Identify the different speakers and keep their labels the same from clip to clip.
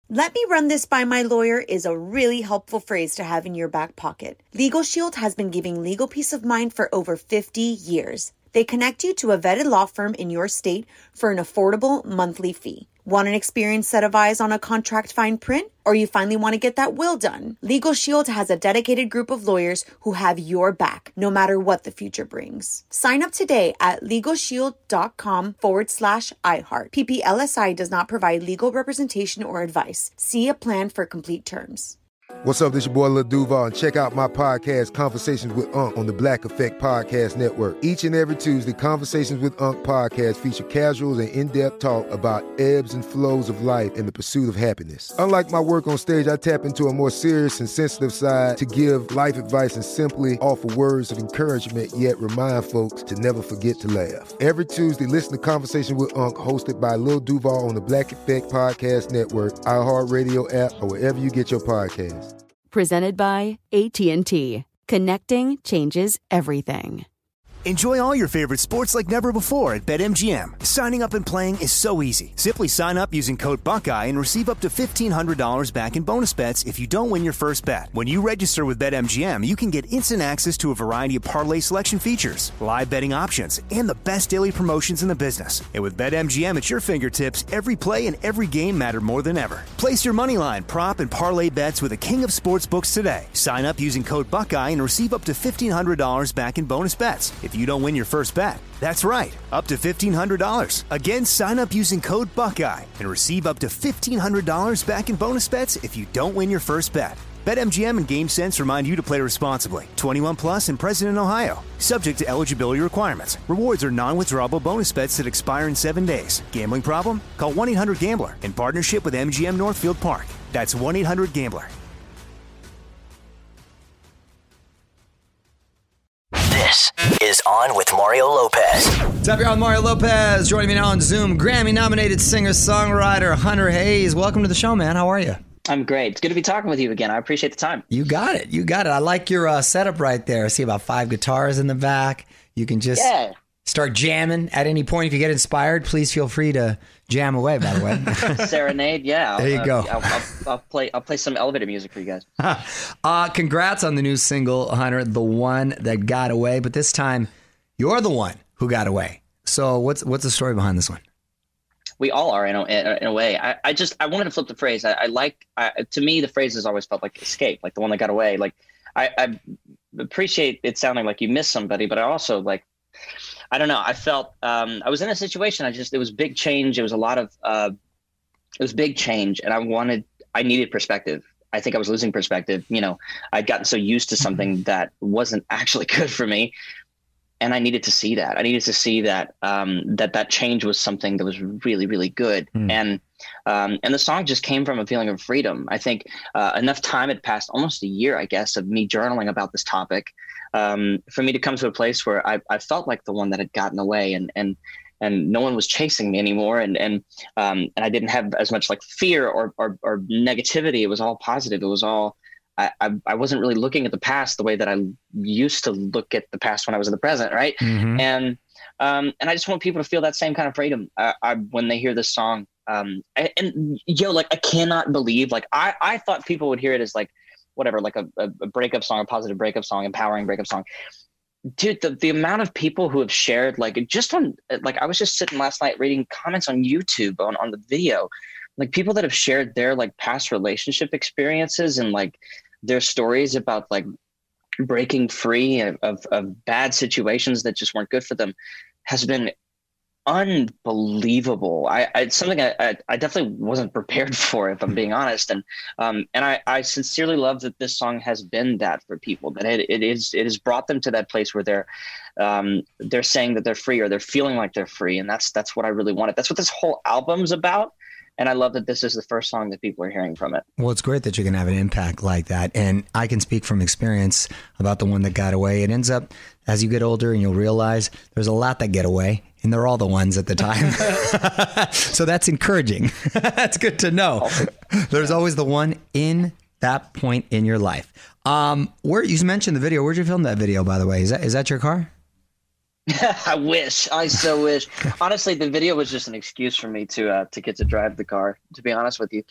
Speaker 1: Let me run this by my lawyer is a really helpful phrase to have in your back pocket. Legal Shield has been giving legal peace of mind for over 50 years. They connect you to a vetted law firm in your state for an affordable monthly fee. Want an experienced set of eyes on a contract fine print? Or you finally want to get that will done? Legal Shield has a dedicated group of lawyers who have your back, no matter what the future brings. Sign up today at LegalShield.com/iHeart. PPLSI does not provide legal representation or advice. See a plan for complete terms.
Speaker 2: What's up, this your boy Lil Duval, and check out my podcast, Conversations with Unc, on the Black Effect Podcast Network. Each and every Tuesday, Conversations with Unc podcast feature casuals and in-depth talk about ebbs and flows of life and the pursuit of happiness. Unlike my work on stage, I tap into a more serious and sensitive side to give life advice and simply offer words of encouragement, yet remind folks to never forget to laugh. Every Tuesday, listen to Conversations with Unc, hosted by Lil Duval on the Black Effect Podcast Network, iHeartRadio app, or wherever you get your podcasts.
Speaker 3: Presented by AT&T. Connecting changes everything.
Speaker 4: Enjoy all your favorite sports like never before at BetMGM. Signing up and playing is so easy. Simply sign up using code Buckeye and receive up to $1,500 back in bonus bets if you don't win your first bet. When you register with BetMGM, you can get instant access to a variety of parlay selection features, live betting options, and the best daily promotions in the business. And with BetMGM at your fingertips, every play and every game matter more than ever. Place your moneyline, prop, and parlay bets with the king of sportsbooks today. Sign up using code Buckeye and receive up to $1,500 back in bonus bets if you don't win your first bet. That's right, up to $1,500. Again, sign up using code Buckeye and receive up to $1,500 back in bonus bets if you don't win your first bet. BetMGM and GameSense remind you to play responsibly. 21 plus and present in Ohio. Subject to eligibility requirements. Rewards are non-withdrawable bonus bets that expire in 7 days. Gambling problem? Call 1-800-GAMBLER in partnership with MGM Northfield Park. That's 1-800-GAMBLER.
Speaker 5: This is On with Mario Lopez.
Speaker 6: What's up, y'all? Mario Lopez joining me now on Zoom. Grammy-nominated singer-songwriter Hunter Hayes. Welcome to the show, man. How are you?
Speaker 7: I'm great. It's good to be talking with you again. I appreciate the time.
Speaker 6: You got it. You got it. I like your setup right there. I see about 5 guitars in the back. You can just start jamming at any point. If you get inspired, please feel free to jam away, by the way.
Speaker 7: Serenade, yeah.
Speaker 6: There you go.
Speaker 7: I'll play some elevator music for you guys.
Speaker 6: Congrats on the new single, Hunter, The One That Got Away. But this time, you're the one who got away. So what's the story behind this one?
Speaker 7: We all are in a way. I wanted to flip the phrase. To me, the phrase has always felt like escape, like the one that got away. Like I appreciate it sounding like you missed somebody, but I also I don't know. I felt I was in a situation. It was big change. It was it was big change, and I needed perspective. I think I was losing perspective. You know, I'd gotten so used to something that wasn't actually good for me. And I needed to see that. I needed to see that that change was something that was really, really good. And the song just came from a feeling of freedom. I think enough time had passed, almost a year, I guess, of me journaling about this topic, for me to come to a place where I felt like the one that had gotten away, and no one was chasing me anymore, and I didn't have as much like fear or negativity. It was all positive. It was all. I wasn't really looking at the past the way that I used to look at the past when I was in the present, right? Mm-hmm. And I just want people to feel that same kind of freedom when they hear this song. I cannot believe, I thought people would hear it as whatever, like a breakup song, a positive breakup song, empowering breakup song. Dude, the amount of people who have shared, I was just sitting last night reading comments on YouTube on the video, people that have shared their past relationship experiences and their stories about breaking free of bad situations that just weren't good for them has been unbelievable. It's something I definitely wasn't prepared for, if I'm being honest. And I sincerely love that this song has been that for people, that it has brought them to that place where they're saying that they're free, or they're feeling like they're free. And that's what I really wanted. That's what this whole album's about. And I love that this is the first song that people are hearing from it. Well,
Speaker 6: it's great that you can have an impact like that. And I can speak from experience about The One That Got Away. It ends up, as you get older, and you'll realize there's a lot that get away, and they're all the ones at the time. So that's encouraging. That's good to know. There's always the one in that point in your life. Where you mentioned the video. Where'd you film that video, by the way? Is that your car?
Speaker 7: I so wish. Honestly, the video was just an excuse for me to get to drive the car, to be honest with you.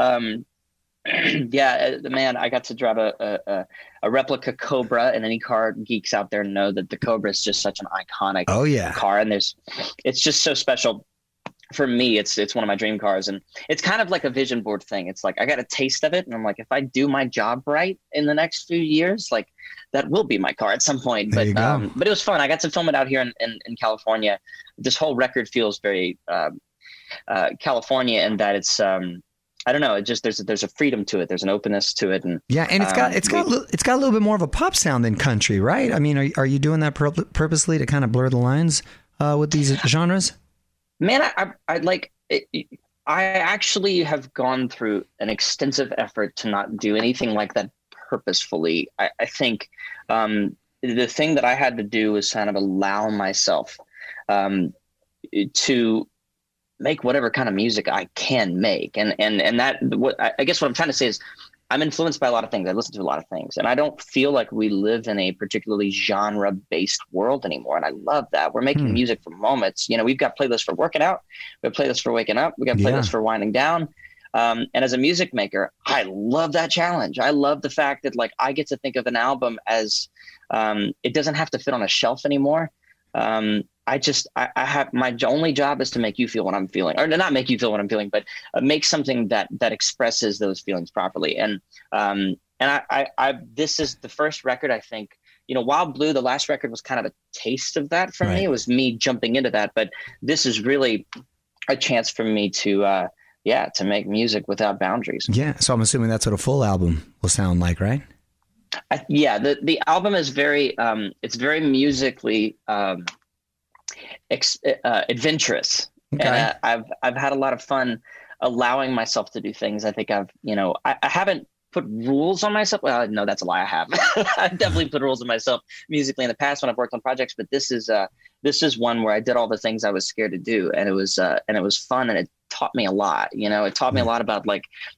Speaker 7: Yeah, man, I got to drive a replica Cobra, and any car geeks out there know that the Cobra is just such an iconic car, and it's just so special. For me, it's one of my dream cars, and it's kind of like a vision board thing. It's like I got a taste of it, and I'm like, if I do my job right in the next few years, like that will be my car at some point. But it was fun. I got to film it out here in California. This whole record feels very California in that it's I don't know. It just there's a freedom to it. There's an openness to it, and
Speaker 6: and it's got a little bit more of a pop sound than country, right? I mean, are you doing that purposely to kind of blur the lines with these genres?
Speaker 7: Man, I like it. I actually have gone through an extensive effort to not do anything like that purposefully. I think the thing that I had to do was kind of allow myself to make whatever kind of music I can make. And that I guess what I'm trying to say is I'm influenced by a lot of things. I listen to a lot of things, and I don't feel like we live in a particularly genre-based world anymore. And I love that. We're making music for moments. You know, we've got playlists for working out. We have playlists for waking up. We got playlists for winding down. And as a music maker, I love that challenge. I love the fact that like I get to think of an album as it doesn't have to fit on a shelf anymore. I have my only job is to make you feel what I'm feeling, or not make you feel what I'm feeling, but make something that expresses those feelings properly. And this is the first record, I think, you know, Wild Blue, the last record was kind of a taste of that for me. It was me jumping into that, but this is really a chance for me to make music without boundaries. Yeah.
Speaker 6: So I'm assuming that's what a full album will sound like, right?
Speaker 7: The album is very, it's very musically, adventurous. Okay. And I've had a lot of fun allowing myself to do things. I think I haven't put rules on myself. Well, no, that's a lie. I have. I've definitely put rules on myself musically in the past when I've worked on projects, but this is one where I did all the things I was scared to do. And it was fun, and it taught me a lot. You know, it taught me a lot about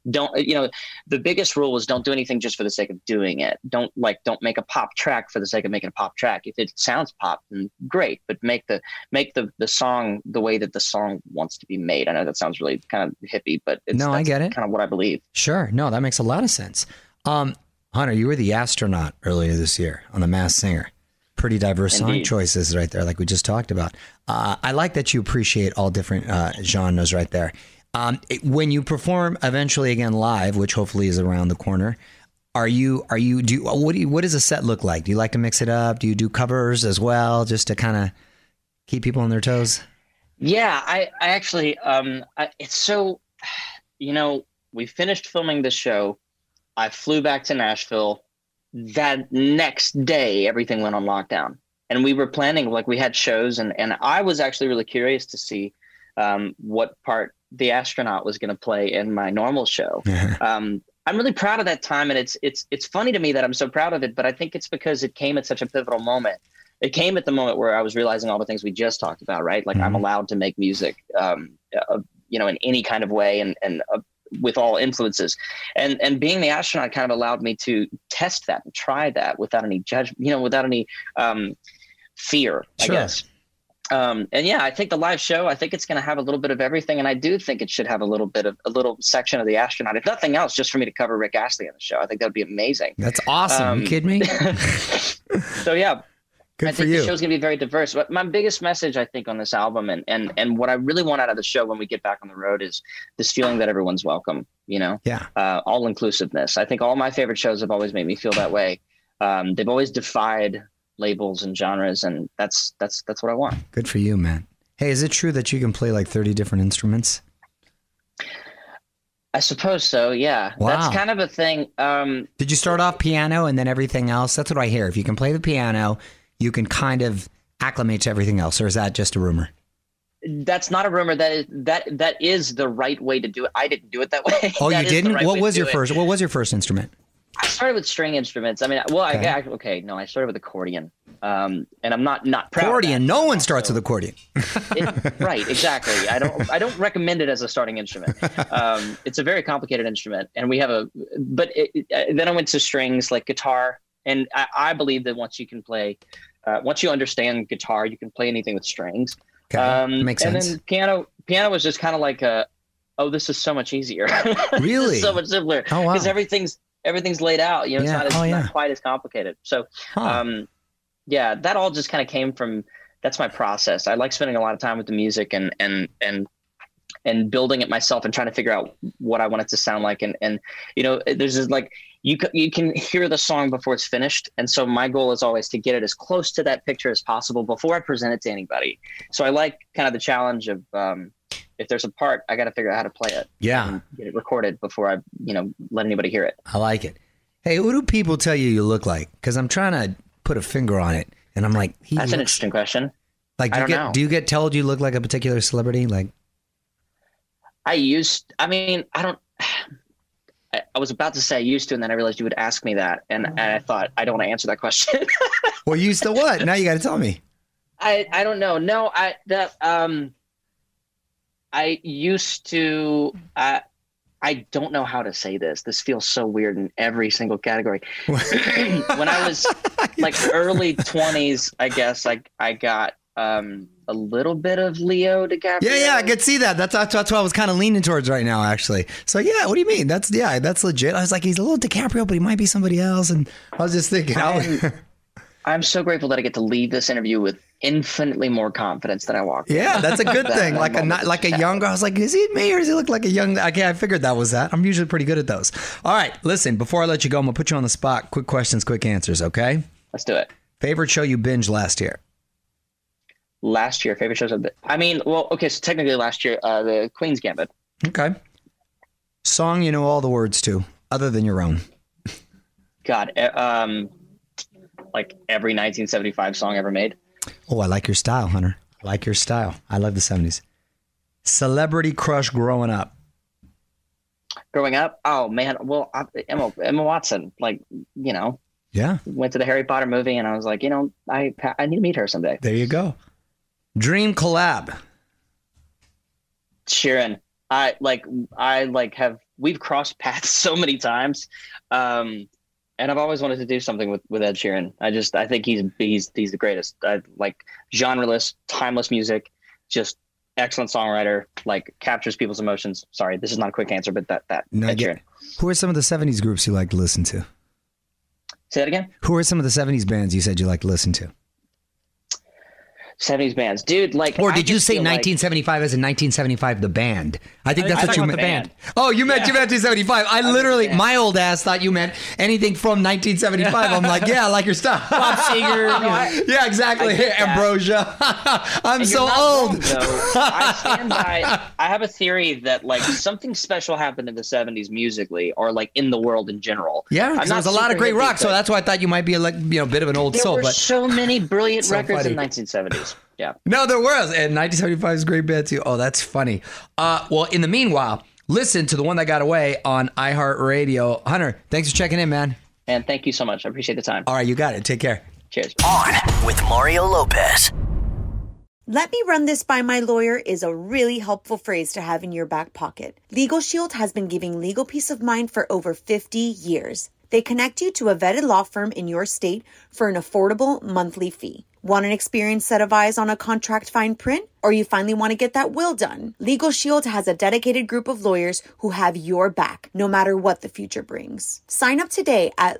Speaker 7: the biggest rule was don't do anything just for the sake of doing it. Don't make a pop track for the sake of making a pop track. If it sounds pop, then great, but make the song the way that the song wants to be made. I know that sounds really kind of hippie, but
Speaker 6: I get it.
Speaker 7: Kind of what I believe.
Speaker 6: Sure. No, that makes a lot of sense. Hunter, you were the astronaut earlier this year on The Masked Singer. Pretty diverse song choices right there, like we just talked about. I like that you appreciate all different genres right there. When you perform eventually again live, which hopefully is around the corner, what does a set look like? Do you like to mix it up? Do you do covers as well, just to kind of keep people on their toes?
Speaker 7: Yeah, I actually, it's so, we finished filming the show. I flew back to Nashville. That next day, everything went on lockdown, and we were planning, like we had shows, and I was actually really curious to see what part the astronaut was going to play in my normal show. I'm really proud of that time, and it's funny to me that I'm so proud of it, but I think it's because it came at such a pivotal moment. It came at the moment where I was realizing all the things we just talked about, right? Like I'm allowed to make music, in any kind of way, and with all influences, and being the astronaut kind of allowed me to test that and try that without any judgment, without any fear, I guess. I think the live show, I think it's going to have a little bit of everything, and I do think it should have a little section of the astronaut, if nothing else, just for me to cover Rick Astley on the show. I think that would be amazing.
Speaker 6: That's awesome. You kidding me?
Speaker 7: So yeah. I think
Speaker 6: the
Speaker 7: show's going to be very diverse. But my biggest message, I think, on this album and what I really want out of the show when we get back on the road is this feeling that everyone's welcome, all inclusiveness. I think all my favorite shows have always made me feel that way. They've always defied labels and genres, and that's what I want.
Speaker 6: Good for you, man. Hey, is it true that you can play like 30 different instruments?
Speaker 7: I suppose so, yeah. Wow. That's kind of a thing.
Speaker 6: Did you start off piano and then everything else? That's what I hear. If you can play the piano, you can kind of acclimate to everything else, or is that just a rumor?
Speaker 7: That's not a rumor. That is the right way to do it. I didn't do it that way.
Speaker 6: Oh, you didn't? What was your first instrument?
Speaker 7: I started with string instruments. I mean, well, I started with accordion. And I'm not proud.
Speaker 6: Accordion. No one starts with accordion.
Speaker 7: Right, exactly. I don't recommend it as a starting instrument. It's a very complicated instrument, and we have then I went to strings like guitar. And I believe that once you can play once you understand guitar, you can play anything with strings.
Speaker 6: Okay. Makes sense.
Speaker 7: And then piano was just kind of like this is so much easier.
Speaker 6: Really?
Speaker 7: So much simpler.
Speaker 6: Oh, wow.
Speaker 7: Because everything's laid out. You know, it's not quite as complicated. So, that all just kind of came from. That's my process. I like spending a lot of time with the music and building it myself and trying to figure out what I want it to sound like. And you know, there's this, like you can hear the song before it's finished. And so my goal is always to get it as close to that picture as possible before I present it to anybody. So I like kind of the challenge of if there's a part, I got to figure out how to play it.
Speaker 6: Yeah.
Speaker 7: And get it recorded before I, let anybody hear it.
Speaker 6: I like it. Hey, who do people tell you look like? Because I'm trying to put a finger on it. And I'm like,
Speaker 7: that's an interesting question.
Speaker 6: Like, do you get told you look like a particular celebrity? Like,
Speaker 7: I was about to say I used to, and then I realized you would ask me that. And I thought, I don't want to answer that question.
Speaker 6: Well, you used to what? Now you got to tell me.
Speaker 7: I don't know. No, I used to, I don't know how to say this. This feels so weird in every single category. When I was like early 20s, I guess I got a little bit of Leo DiCaprio.
Speaker 6: Yeah, I could see that. That's what I was kind of leaning towards right now, actually. So yeah, what do you mean? That's legit. I was like, he's a little DiCaprio, but he might be somebody else. And I was just thinking,
Speaker 7: I'm so grateful that I get to leave this interview with infinitely more confidence than I walked in.
Speaker 6: Yeah, that's a good thing. Like a young girl. I was like, is he me or does he look like a young? Okay, I figured that was that. I'm usually pretty good at those. All right, listen. Before I let you go, I'm gonna put you on the spot. Quick questions, quick answers. Okay.
Speaker 7: Let's do it.
Speaker 6: Favorite show you binged last year?
Speaker 7: Last year, favorite shows. So technically last year, the Queen's Gambit.
Speaker 6: Okay. Song you know all the words to, other than your own.
Speaker 7: God, like every 1975 song ever made.
Speaker 6: Oh, I like your style, Hunter. I like your style. I love the 70s. Celebrity crush growing up.
Speaker 7: Growing up? Oh, man. Well, Emma Watson,
Speaker 6: Yeah.
Speaker 7: Went to the Harry Potter movie, and I was like, I need to meet her someday.
Speaker 6: There you go. Dream collab.
Speaker 7: Sheeran. We've crossed paths so many times. And I've always wanted to do something with Ed Sheeran. I think he's the greatest. I like genreless, timeless music, just excellent songwriter, like captures people's emotions. Sorry, this is not a quick answer, but that Ed Sheeran.
Speaker 6: Who are some of the 70s groups you like to listen to?
Speaker 7: Say that again?
Speaker 6: Who are some of the 70s bands you said you like to listen to?
Speaker 7: 70s bands, dude.
Speaker 6: Or did you say 1975 as in 1975 the band? I think that's what you meant.
Speaker 7: The band.
Speaker 6: Oh, you meant 1975. I literally, my old ass thought you meant anything from 1975. I'm like, yeah, I like your stuff.
Speaker 7: Bob Seger.
Speaker 6: Yeah, exactly. Ambrosia. I'm so old.
Speaker 7: I stand by. I have a theory that something special happened in the 70s musically, or in the world in general.
Speaker 6: Yeah, because there was a lot of great rock, so that's why I thought you might be a bit of an old soul.
Speaker 7: There were so many brilliant records
Speaker 6: funny.
Speaker 7: in 1970s. Yeah.
Speaker 6: No, there was. And 1975 is a great band too. Oh, that's funny. Well, in the meanwhile, listen to The One That Got Away on iHeartRadio. Hunter, thanks for checking in, man.
Speaker 7: And thank you so much. I appreciate the time.
Speaker 6: All right, you got it. Take care.
Speaker 7: Cheers.
Speaker 5: On with Mario Lopez.
Speaker 1: Let me run this by my lawyer is a really helpful phrase to have in your back pocket. Legal Shield has been giving legal peace of mind for over 50 years. They connect you to a vetted law firm in your state for an affordable monthly fee. Want an experienced set of eyes on a contract fine print? Or you finally want to get that will done? Legal Shield has a dedicated group of lawyers who have your back, no matter what the future brings. Sign up today at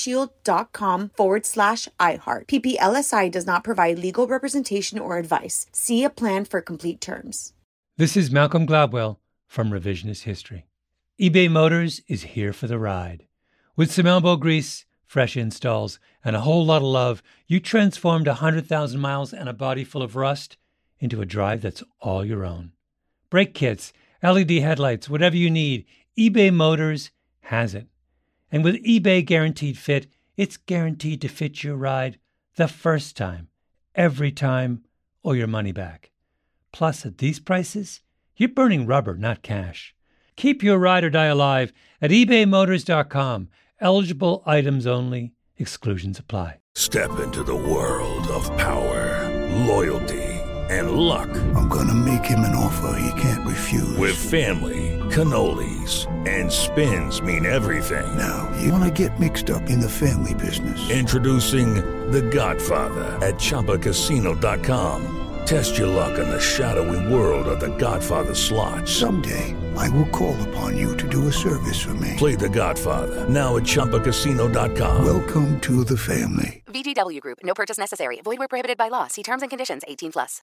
Speaker 1: LegalShield.com/iHeart. PPLSI does not provide legal representation or advice. See a plan for complete terms.
Speaker 8: This is Malcolm Gladwell from Revisionist History. eBay Motors is here for the ride. With some elbow grease, fresh installs, and a whole lot of love, you transformed 100,000 miles and a body full of rust into a drive that's all your own. Brake kits, LED headlights, whatever you need, eBay Motors has it. And with eBay Guaranteed Fit, it's guaranteed to fit your ride the first time, every time, or your money back. Plus, at these prices, you're burning rubber, not cash. Keep your ride or die alive at ebaymotors.com. Eligible items only. Exclusions apply.
Speaker 9: Step into the world of power, loyalty, and luck.
Speaker 10: I'm going to make him an offer he can't refuse.
Speaker 9: With family, cannolis, and spins mean everything.
Speaker 10: Now, you want to get mixed up in the family business.
Speaker 9: Introducing The Godfather at ChumbaCasino.com. Test your luck in the shadowy world of The Godfather slot.
Speaker 10: Someday, I will call upon you to do a service for me.
Speaker 9: Play The Godfather now at ChumbaCasino.com.
Speaker 10: Welcome to the family.
Speaker 11: VGW Group. No purchase necessary. Void where prohibited by law. See terms and conditions. 18+.